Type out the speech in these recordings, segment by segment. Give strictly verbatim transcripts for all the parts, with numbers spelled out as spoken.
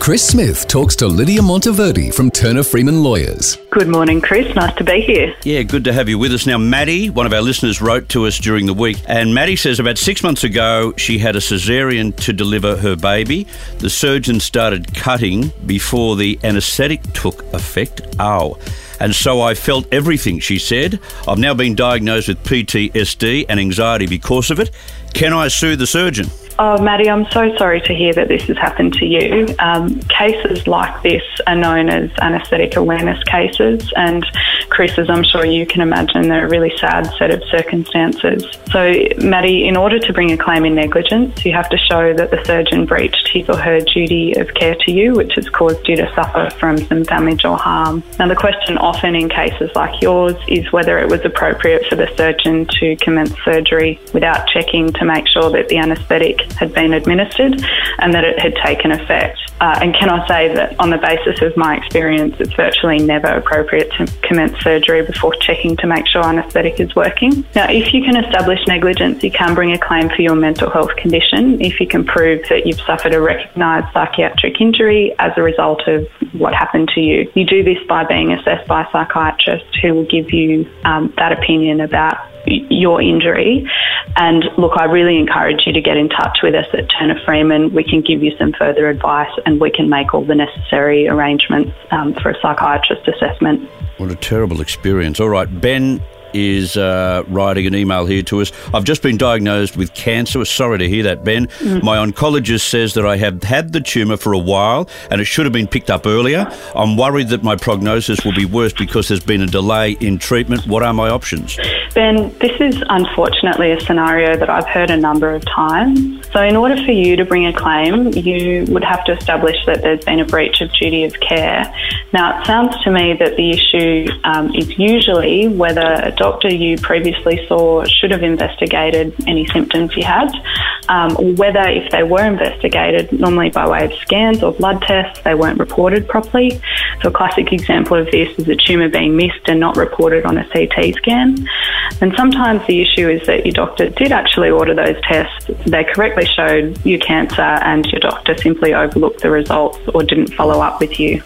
Chris Smith talks to Lydia Monteverdi from Turner Freeman Lawyers. Good morning, Chris. Nice to be here. Yeah, good to have you with us. Now, Maddie, one of our listeners, wrote to us during the week, and Maddie says about six months ago she had a caesarean to deliver her baby. The surgeon started cutting before the anaesthetic took effect. Ow. And so I felt everything, she said. I've now been diagnosed with P T S D and anxiety because of it. Can I sue the surgeon? Oh, Maddie, I'm so sorry to hear that this has happened to you. Um, cases like this are known as anaesthetic awareness cases, and Chris, as I'm sure you can imagine, they're a really sad set of circumstances. So, Maddie, in order to bring a claim in negligence, you have to show that the surgeon breached his or her duty of care to you, which has caused you to suffer from some damage or harm. Now, the question often in cases like yours is whether it was appropriate for the surgeon to commence surgery without checking to make sure that the anaesthetic had been administered and that it had taken effect. Uh, and can I say that on the basis of my experience, it's virtually never appropriate to commence surgery before checking to make sure anaesthetic is working. Now, if you can establish negligence, you can bring a claim for your mental health condition if you can prove that you've suffered a recognised psychiatric injury as a result of what happened to you. You do this by being assessed by a psychiatrist who will give you um, that opinion about your injury. And look, I really encourage you to get in touch with us at Turner Freeman. We can give you some further advice and we can make all the necessary arrangements um, for a psychiatrist assessment. What a terrible experience. All right, Ben is uh, writing an email here to us. I've just been diagnosed with cancer. Sorry to hear that, Ben. Mm. My oncologist says that I have had the tumour for a while and it should have been picked up earlier. I'm worried that my prognosis will be worse because there's been a delay in treatment. What are my options? Ben, this is unfortunately a scenario that I've heard a number of times. So in order for you to bring a claim, you would have to establish that there's been a breach of duty of care. Now, it sounds to me that the issue um, is usually whether a doctor you previously saw should have investigated any symptoms you had, um, or whether if they were investigated, normally by way of scans or blood tests, they weren't reported properly. So a classic example of this is a tumour being missed and not reported on a C T scan. And sometimes the issue is that your doctor did actually order those tests. They correctly showed you cancer and your doctor simply overlooked the results or didn't follow up with you.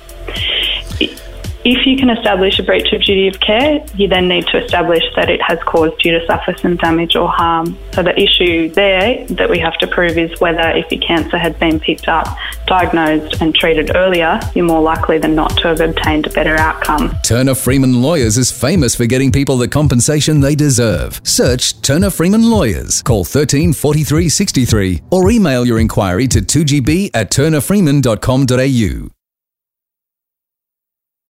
If you can establish a breach of duty of care, you then need to establish that it has caused you to suffer some damage or harm. So the issue there that we have to prove is whether if your cancer had been picked up, diagnosed and treated earlier, you're more likely than not to have obtained a better outcome. Turner Freeman Lawyers is famous for getting people the compensation they deserve. Search Turner Freeman Lawyers. Call thirteen forty-three sixty-three or email your inquiry to two g b at turner freeman dot com dot a u.